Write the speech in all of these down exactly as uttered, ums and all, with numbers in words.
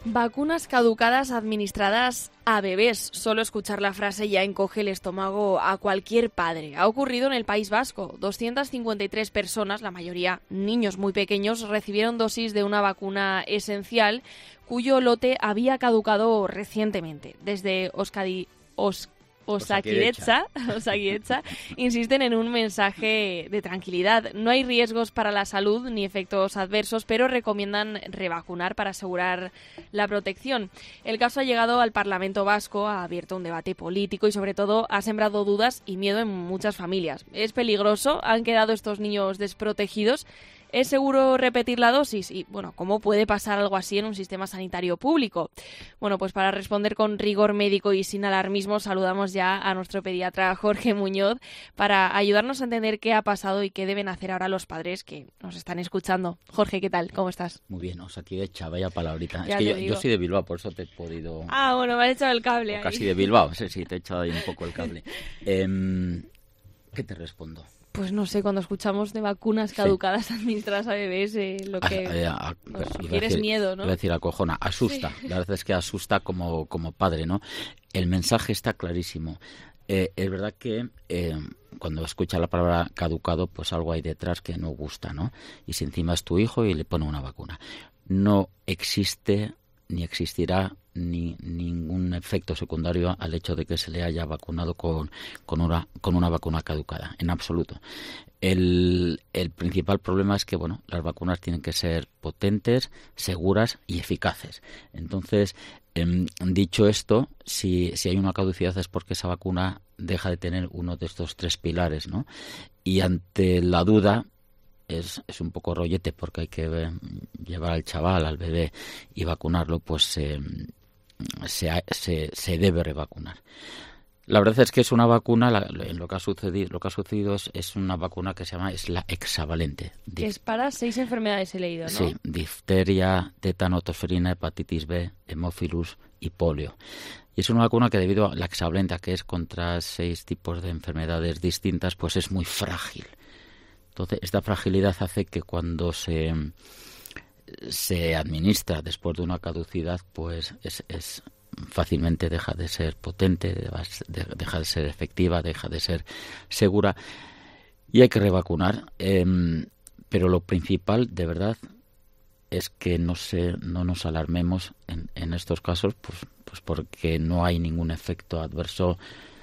Vacunas caducadas administradas a bebés. Solo escuchar la frase ya encoge el estómago a cualquier padre. Ha ocurrido en el País Vasco. doscientas cincuenta y tres personas, la mayoría niños muy pequeños, recibieron dosis de una vacuna esencial cuyo lote había caducado recientemente. Desde Euskadi... Os... Osakidetza, Osakidetza insisten en un mensaje de tranquilidad. No hay riesgos para la salud ni efectos adversos, pero recomiendan revacunar para asegurar la protección. El caso ha llegado al Parlamento Vasco, ha abierto un debate político y sobre todo ha sembrado dudas y miedo en muchas familias. ¿Es peligroso? ¿Han quedado estos niños desprotegidos? ¿Es seguro repetir la dosis? Y, bueno, ¿cómo puede pasar algo así en un sistema sanitario público? Bueno, pues para responder con rigor médico y sin alarmismo, saludamos ya a nuestro pediatra Jorge Muñoz para ayudarnos a entender qué ha pasado y qué deben hacer ahora los padres que nos están escuchando. Jorge, ¿qué tal? ¿Cómo estás? Muy bien, os aquí de hecha, vaya palabrita. Ya es que yo, digo. yo soy de Bilbao, por eso te he podido... Ah, bueno, me has echado el cable ahí. Casi de Bilbao, sí, sí, te he echado ahí un poco el cable. Eh, ¿Qué te respondo? Pues no sé, cuando escuchamos de vacunas caducadas sí. administradas a bebés, eh, lo que a, a, a, nos sugiere es miedo, ¿no? Iba a decir acojona, asusta. Sí. La verdad es que asusta como, como padre, ¿no? El mensaje está clarísimo. Eh, es verdad que eh, cuando escucha la palabra caducado, pues algo hay detrás que no gusta, ¿no? Y si encima es tu hijo y le pone una vacuna. No existe ni existirá ni ningún efecto secundario al hecho de que se le haya vacunado con, con, una, con una vacuna caducada, en absoluto. El, el principal problema es que, bueno, las vacunas tienen que ser potentes, seguras y eficaces. Entonces, eh, dicho esto, si, si hay una caducidad es porque esa vacuna deja de tener uno de estos tres pilares, ¿no? Y ante la duda, Es, es un poco rollete porque hay que eh, llevar al chaval, al bebé y vacunarlo, pues eh, se, se, se debe revacunar. La verdad es que es una vacuna, la, lo que ha sucedido, lo que ha sucedido es, es una vacuna que se llama, es la hexavalente. Que es para seis enfermedades, he leído, ¿no? Sí, difteria, tétano, tosferina, hepatitis B, hemófilus y polio. Y es una vacuna que debido a la hexavalente, que es contra seis tipos de enfermedades distintas, pues es muy frágil. Entonces, esta fragilidad hace que cuando se, se administra después de una caducidad, pues es, es fácilmente deja de ser potente, deja de ser efectiva, deja de ser segura y hay que revacunar. Eh, pero lo principal, de verdad, es que no se, no nos alarmemos en, en estos casos, pues, pues porque no hay ningún efecto adverso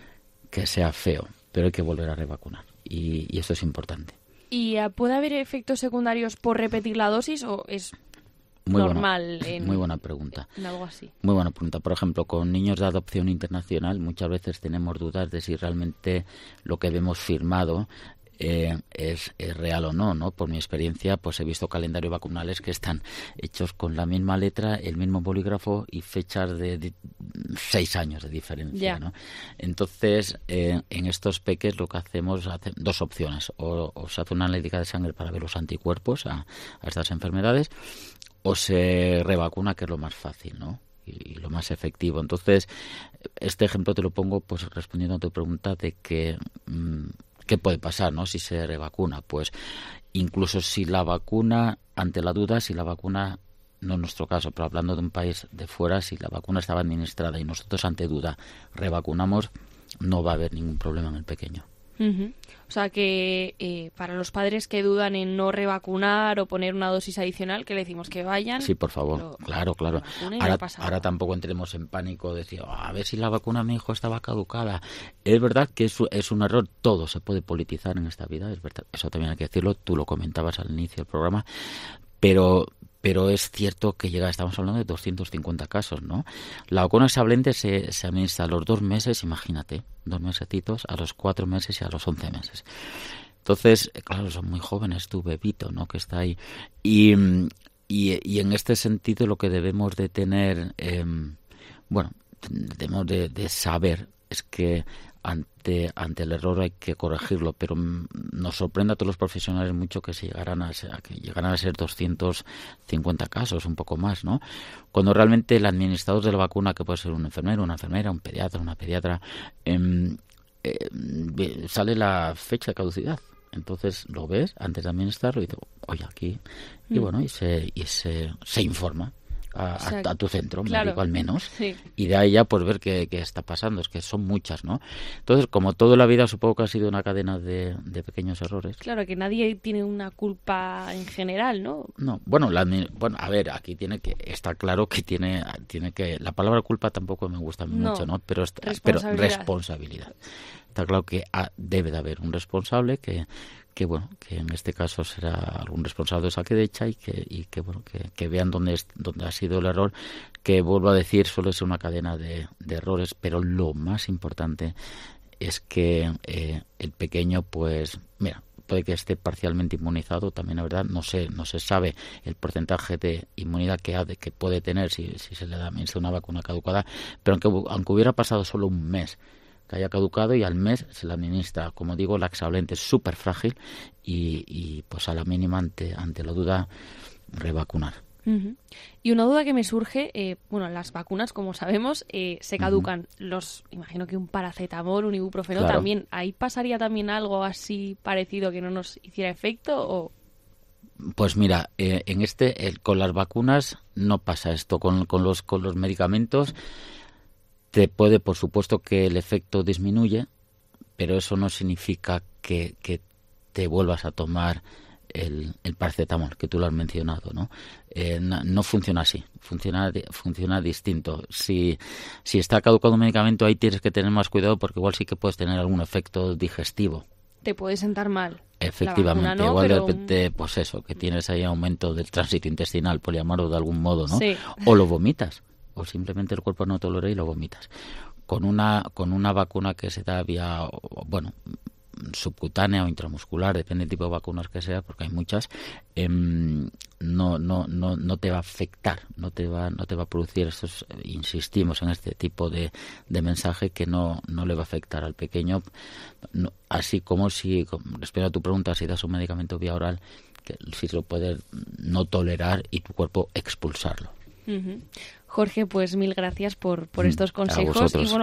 que sea feo, pero hay que volver a revacunar y, y eso es importante. ¿Y puede haber efectos secundarios por repetir la dosis o es muy normal? Buena, en, muy buena pregunta. En algo así. Muy buena pregunta. Por ejemplo, con niños de adopción internacional muchas veces tenemos dudas de si realmente lo que vemos firmado eh, es, es real o no, ¿no? Por mi experiencia, pues he visto calendarios vacunales que están hechos con la misma letra, el mismo bolígrafo y fechas de, de seis años de diferencia, yeah. ¿no? Entonces, eh, en estos peques lo que hacemos, hace dos opciones. O, o se hace una analítica de sangre para ver los anticuerpos a, a estas enfermedades, o se revacuna, que es lo más fácil, ¿no? Y, y lo más efectivo. Entonces, este ejemplo te lo pongo pues respondiendo a tu pregunta de que... Mmm, ¿qué puede pasar, no? Si se revacuna, pues incluso si la vacuna, ante la duda, si la vacuna, no en nuestro caso, pero hablando de un país de fuera, si la vacuna estaba administrada y nosotros ante duda revacunamos, no va a haber ningún problema en el pequeño. Uh-huh. O sea que eh, para los padres que dudan en no revacunar o poner una dosis adicional, que le decimos que vayan. Sí, por favor, lo, claro, claro. Ahora, no ahora tampoco entremos en pánico, decir, oh, a ver si la vacuna a mi hijo estaba caducada. Es verdad que es, es un error, todo se puede politizar en esta vida, es verdad, eso también hay que decirlo, tú lo comentabas al inicio del programa, pero... Pero es cierto que llega, estamos hablando de doscientos cincuenta casos, ¿no? La vacuna hexavalente se, se administra a los dos meses, imagínate, dos mesecitos, a los cuatro meses y a los once meses. Entonces, claro, son muy jóvenes, tu bebito, ¿no? Que está ahí. Y, y, y en este sentido lo que debemos de tener, eh, bueno, debemos de, de saber es que ante ante el error hay que corregirlo, pero nos sorprende a todos los profesionales mucho que se llegaran a ser, que llegaran a ser doscientos cincuenta casos, un poco más, ¿no? Cuando realmente el administrador de la vacuna, que puede ser un enfermero, una enfermera, un pediatra, una pediatra, eh, eh, sale la fecha de caducidad. Entonces lo ves antes de administrarlo y digo, oye, aquí, y bueno, y se y se, se informa a, o sea, a, a tu centro claro, médico al menos, sí. y de ahí ya pues ver qué, qué está pasando, es que son muchas, ¿no? Entonces, como toda la vida supongo que ha sido una cadena de, de pequeños errores. Claro, que nadie tiene una culpa en general, ¿no? No, bueno, la, bueno, a ver, aquí tiene que, está claro que tiene, tiene que, la palabra culpa tampoco me gusta No, mucho, ¿no? Pero, responsabilidad. pero responsabilidad. Está claro que ha, debe de haber un responsable que, que bueno, que en este caso será algún responsable de Osakidetza y que, y que bueno, que, que vean dónde, es, dónde ha sido el error, que vuelvo a decir, suele ser una cadena de, de errores, pero lo más importante es que eh, el pequeño, pues, mira, puede que esté parcialmente inmunizado, también la verdad, no sé, no se sabe el porcentaje de inmunidad que ha de, que puede tener si, si se le da una vacuna caducada, pero aunque, aunque hubiera pasado solo un mes que haya caducado y al mes se le administra, como digo, laxablente súper frágil y, y pues a la mínima ante, ante la duda revacunar. Uh-huh. Y una duda que me surge, eh, bueno, las vacunas, como sabemos, eh, se caducan. Uh-huh. Los, imagino que un paracetamol, un ibuprofeno claro. también. ¿Ahí pasaría también algo así parecido que no nos hiciera efecto o...? Pues mira, eh, en este, eh, con las vacunas no pasa esto. Con, con los, con los medicamentos te puede, por supuesto, que el efecto disminuye, pero eso no significa que, que te vuelvas a tomar el, el paracetamol, que tú lo has mencionado, ¿no? Eh, no, no funciona así, funciona funciona distinto. Si, si está caducado un medicamento, ahí tienes que tener más cuidado porque igual sí que puedes tener algún efecto digestivo. Te puede sentar mal. Efectivamente, no, igual pero... de repente, pues eso, que tienes ahí aumento del tránsito intestinal, por llamarlo de algún modo, ¿no? Sí. O lo vomitas, o simplemente el cuerpo no tolera y lo vomitas. Con una con una vacuna que se da vía, bueno, subcutánea o intramuscular, depende del tipo de vacunas que sea, porque hay muchas, eh, no no no no te va a afectar, no te va no te va a producir estos, insistimos en este tipo de, de mensaje que no no le va a afectar al pequeño, no, así como si, respecto a tu pregunta, si das un medicamento vía oral, que si lo puedes no tolerar y tu cuerpo expulsarlo. Uh-huh. Jorge, pues mil gracias por, por estos consejos. A vosotros. Y bueno,